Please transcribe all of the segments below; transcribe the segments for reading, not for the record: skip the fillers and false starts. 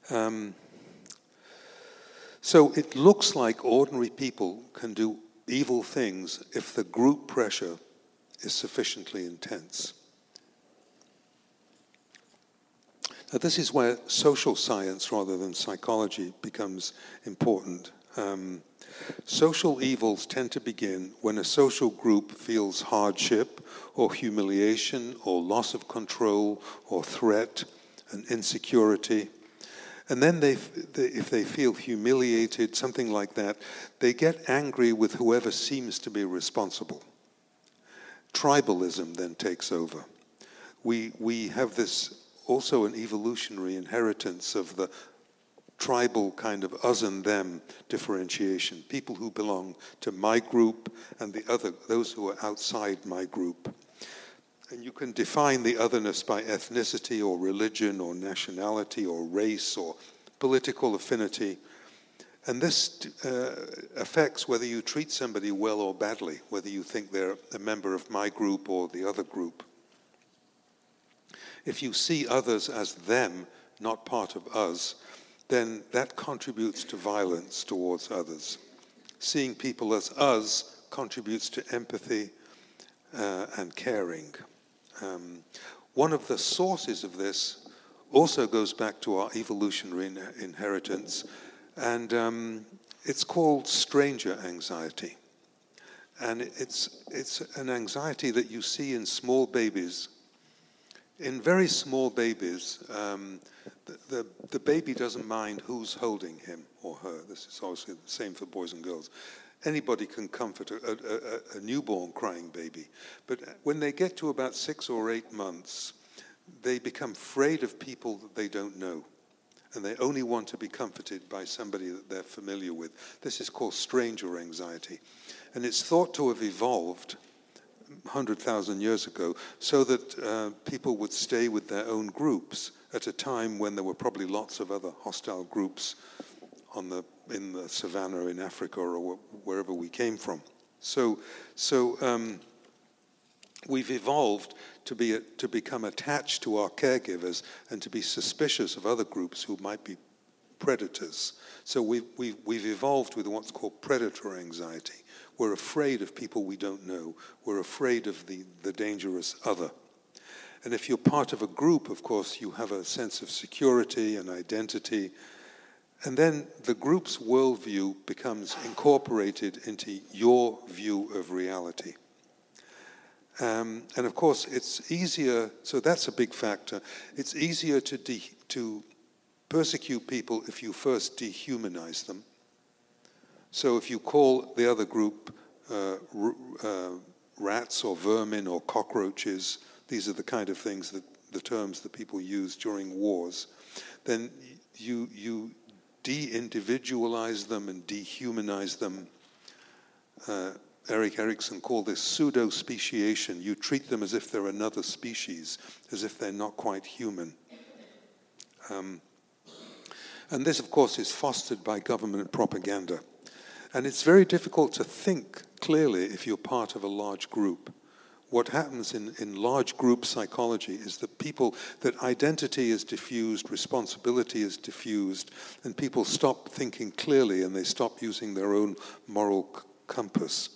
So it looks like ordinary people can do evil things if the group pressure is sufficiently intense. Now, this is where social science rather than psychology becomes important. Social evils tend to begin when a social group feels hardship or humiliation or loss of control or threat and insecurity. And then if they feel humiliated, something like that, they get angry with whoever seems to be responsible. Tribalism then takes over. We have this also an evolutionary inheritance of the tribal kind of us and them differentiation. People who belong to my group and those who are outside my group. And you can define the otherness by ethnicity or religion or nationality or race or political affinity. And this affects whether you treat somebody well or badly, whether you think they're a member of my group or the other group. If you see others as them, not part of us, then that contributes to violence towards others. Seeing people as us contributes to empathy and caring. One of the sources of this also goes back to our evolutionary inheritance, and it's called stranger anxiety. And it's an anxiety that you see in small babies. In very small babies, the baby doesn't mind who's holding him or her. This is obviously the same for boys and girls. Anybody can comfort a newborn crying baby. But when they get to about 6 or 8 months, they become afraid of people that they don't know. And they only want to be comforted by somebody that they're familiar with. This is called stranger anxiety. And it's thought to have evolved 100,000 years ago so that people would stay with their own groups at a time when there were probably lots of other hostile groups in the savannah in Africa or wherever we came from. So we've evolved to become attached to our caregivers and to be suspicious of other groups who might be predators. So we've evolved with what's called predator anxiety. We're afraid of people we don't know. We're afraid of the dangerous other. And if you're part of a group, of course, you have a sense of security and identity. And then the group's worldview becomes incorporated into your view of reality. And of course, it's easier, so that's a big factor. It's easier to persecute people if you first dehumanize them. So if you call the other group rats or vermin or cockroaches, these are the kind of things the terms that people use during wars, then you de-individualize them and dehumanize them. Erik Erikson called this pseudo-speciation. You treat them as if they're another species, as if they're not quite human. And this, of course, is fostered by government propaganda. And it's very difficult to think clearly if you're part of a large group. What happens in large group psychology is that identity is diffused, responsibility is diffused, and people stop thinking clearly and they stop using their own moral compass.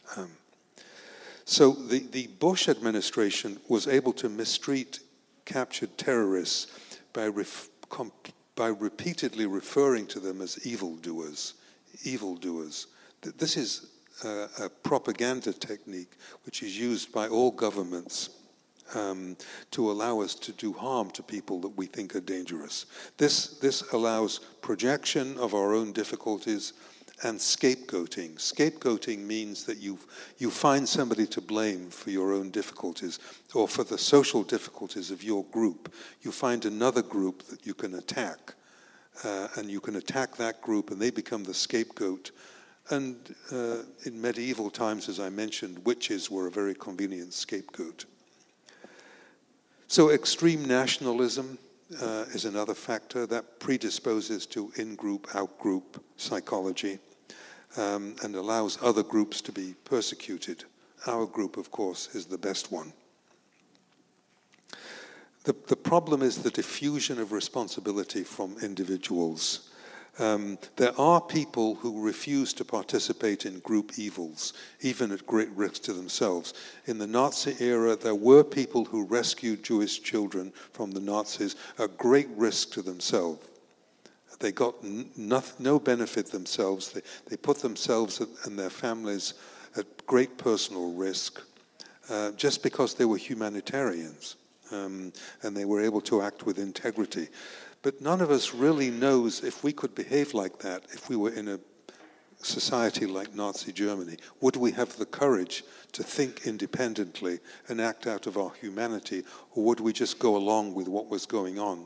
So the Bush administration was able to mistreat captured terrorists by repeatedly referring to them as evildoers. This is a propaganda technique which is used by all governments to allow us to do harm to people that we think are dangerous. This allows projection of our own difficulties and scapegoating. Scapegoating means that you find somebody to blame for your own difficulties or for the social difficulties of your group. You find another group that you can attack, and you can attack that group and they become the scapegoat. And in medieval times, as I mentioned, witches were a very convenient scapegoat. So extreme nationalism is another factor that predisposes to in-group, out-group psychology and allows other groups to be persecuted. Our group, of course, is the best one. The problem is the diffusion of responsibility from individuals. There are people who refuse to participate in group evils, even at great risk to themselves. In the Nazi era, there were people who rescued Jewish children from the Nazis at great risk to themselves. They got no benefit themselves. They put themselves and their families at great personal risk just because they were humanitarians and they were able to act with integrity. But none of us really knows if we could behave like that if we were in a society like Nazi Germany. Would we have the courage to think independently and act out of our humanity, or would we just go along with what was going on?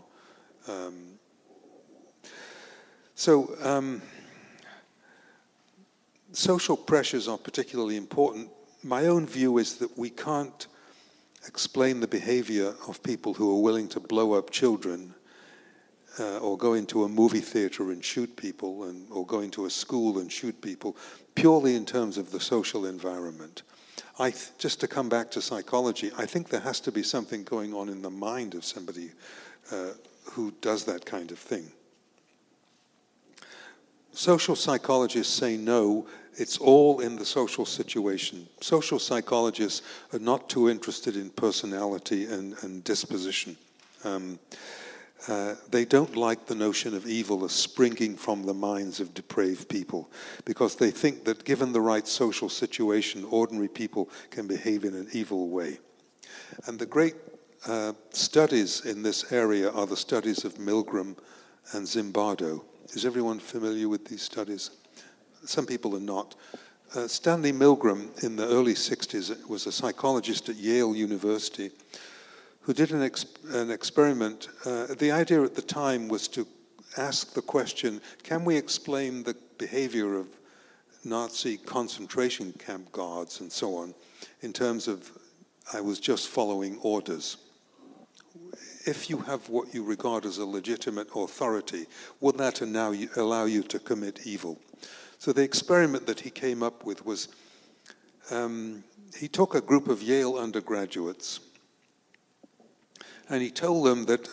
Social pressures are particularly important. My own view is that we can't explain the behavior of people who are willing to blow up children or go into a movie theater and shoot people, or go into a school and shoot people, purely in terms of the social environment. Just to come back to psychology, I think there has to be something going on in the mind of somebody who does that kind of thing. Social psychologists say no, it's all in the social situation. Social psychologists are not too interested in personality and disposition. They don't like the notion of evil as springing from the minds of depraved people, because they think that given the right social situation, ordinary people can behave in an evil way. And the great studies in this area are the studies of Milgram and Zimbardo. Is everyone familiar with these studies? Some people are not. Stanley Milgram, in the early 60s, was a psychologist at Yale University who did an experiment. The idea at the time was to ask the question, can we explain the behavior of Nazi concentration camp guards and so on in terms of, I was just following orders? If you have what you regard as a legitimate authority, would that now allow you to commit evil? So the experiment that he came up with was, he took a group of Yale undergraduates and he told them that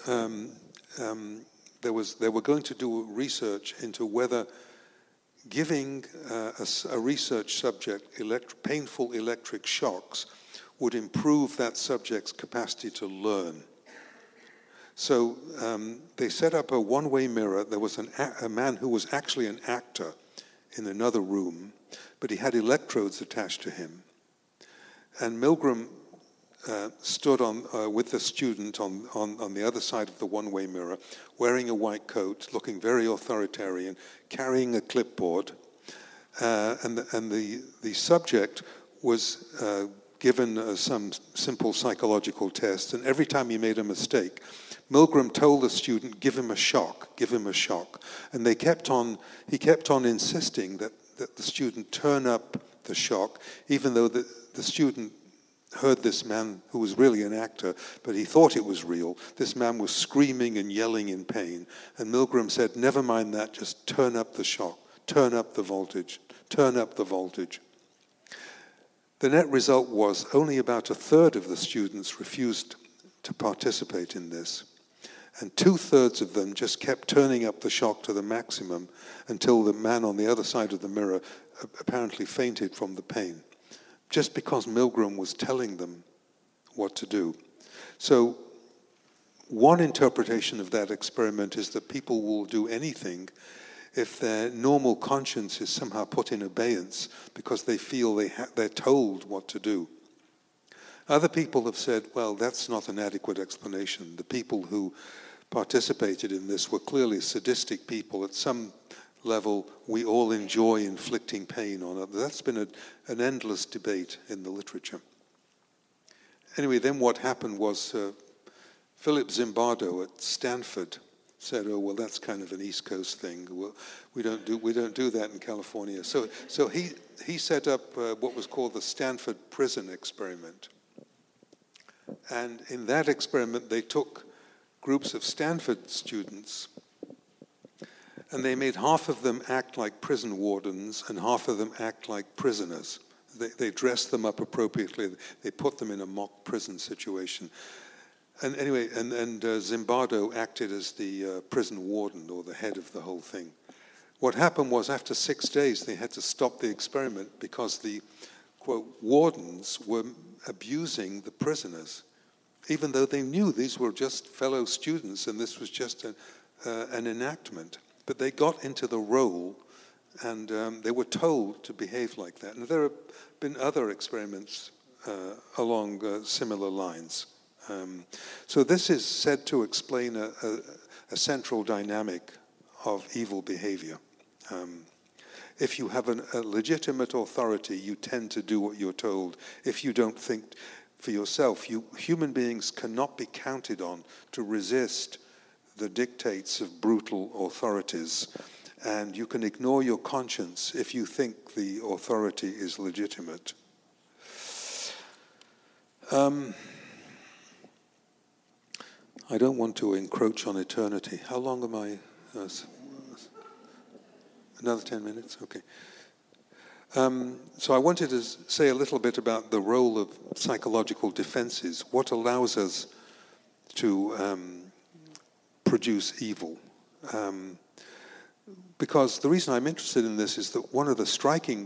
they were going to do research into whether giving a research subject painful electric shocks would improve that subject's capacity to learn. So they set up a one-way mirror. There was a man who was actually an actor in another room, but he had electrodes attached to him. And Milgram stood with the student on the other side of the one-way mirror, wearing a white coat, looking very authoritarian, carrying a clipboard, and the subject was given some simple psychological test, and every time he made a mistake, Milgram told the student, give him a shock, and he kept on insisting that the student turn up the shock, even though the student heard this man, who was really an actor, but he thought it was real. This man was screaming and yelling in pain. And Milgram said, never mind that, just turn up the shock, turn up the voltage, turn up the voltage. The net result was only about a third of the students refused to participate in this. And 2/3 of them just kept turning up the shock to the maximum until the man on the other side of the mirror apparently fainted from the pain, just because Milgram was telling them what to do. So one interpretation of that experiment is that people will do anything if their normal conscience is somehow put in abeyance because they feel they're told what to do. Other people have said, well, that's not an adequate explanation. The people who participated in this were clearly sadistic people. At some level, we all enjoy inflicting pain on others. That's been an endless debate in the literature. Anyway, then what happened was Philip Zimbardo at Stanford said, oh, well, that's kind of an East Coast thing. Well, we don't do that in California. So he set up what was called the Stanford Prison Experiment. And in that experiment, they took groups of Stanford students and they made half of them act like prison wardens and half of them act like prisoners. They dressed them up appropriately. They put them in a mock prison situation. And anyway, Zimbardo acted as the prison warden or the head of the whole thing. What happened was after 6 days, they had to stop the experiment because the, quote, wardens were abusing the prisoners, even though they knew these were just fellow students and this was just an enactment. But they got into the role and they were told to behave like that. And there have been other experiments along similar lines. So this is said to explain a central dynamic of evil behavior. If you have a legitimate authority, you tend to do what you're told. If you don't think for yourself, human beings cannot be counted on to resist the dictates of brutal authorities. And you can ignore your conscience if you think the authority is legitimate. I don't want to encroach on eternity. How long am I? Another 10 minutes? Okay. So I wanted to say a little bit about the role of psychological defenses, what allows us to produce evil. Because the reason I'm interested in this is that one of the striking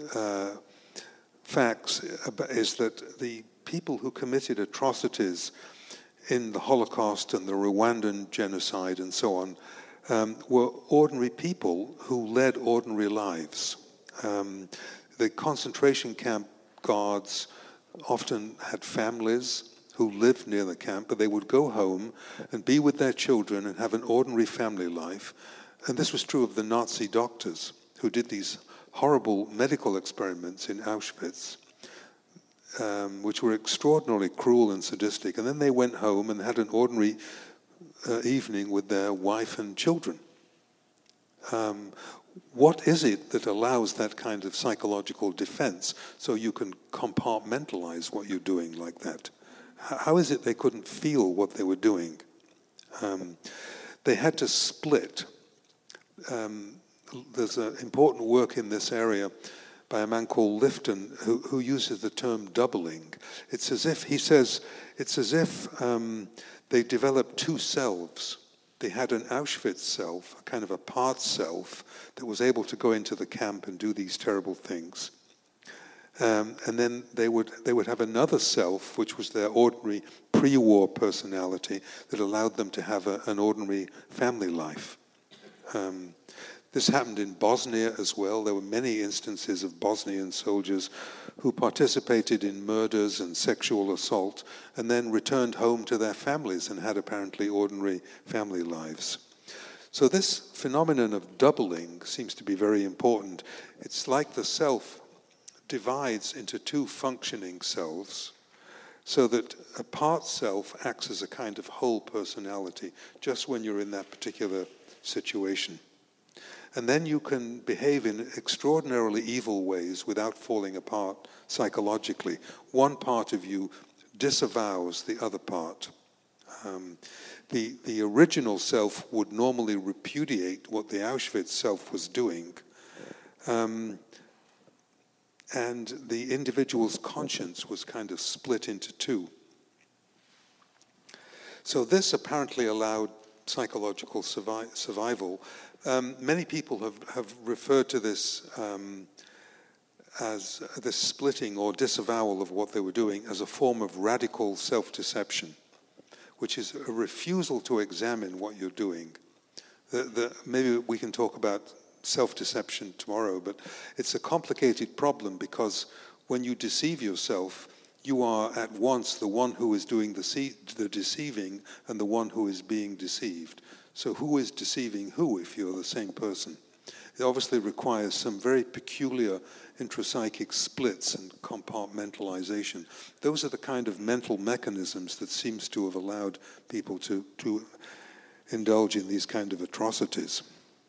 facts is that the people who committed atrocities in the Holocaust and the Rwandan genocide and so on were ordinary people who led ordinary lives. The concentration camp guards often had families who lived near the camp, but they would go home and be with their children and have an ordinary family life. And this was true of the Nazi doctors who did these horrible medical experiments in Auschwitz, which were extraordinarily cruel and sadistic. And then they went home and had an ordinary evening with their wife and children. What is it that allows that kind of psychological defense so you can compartmentalize what you're doing like that? How is it they couldn't feel what they were doing? They had to split. There's an important work in this area by a man called Lifton who uses the term doubling. It's as if, he says, they developed two selves. They had an Auschwitz self, a kind of a part self, that was able to go into the camp and do these terrible things. And then they would have another self, which was their ordinary pre-war personality, that allowed them to have an ordinary family life. This happened in Bosnia as well. There were many instances of Bosnian soldiers who participated in murders and sexual assault and then returned home to their families and had apparently ordinary family lives. So this phenomenon of doubling seems to be very important. It's like the self divides into two functioning selves so that a part self acts as a kind of whole personality just when you're in that particular situation. And then you can behave in extraordinarily evil ways without falling apart psychologically. One part of you disavows the other part. The original self would normally repudiate what the Auschwitz self was doing. And the individual's conscience was kind of split into two. So this apparently allowed psychological survival. Many people have referred to this as this splitting or disavowal of what they were doing as a form of radical self-deception, which is a refusal to examine what you're doing. Maybe we can talk about self-deception tomorrow, but it's a complicated problem because when you deceive yourself, you are at once the one who is doing the deceiving and the one who is being deceived. So who is deceiving who if you're the same person? It obviously requires some very peculiar intrapsychic splits and compartmentalization. Those are the kind of mental mechanisms that seems to have allowed people to indulge in these kind of atrocities.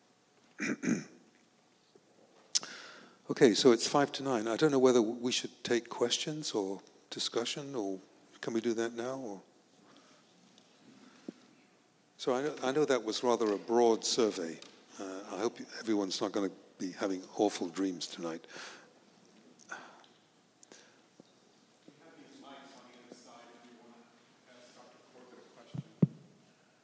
Okay, so it's 8:55. I don't know whether we should take questions or discussion, or can we do that now? Or? So I know that was rather a broad survey. I hope everyone's not going to be having awful dreams tonight.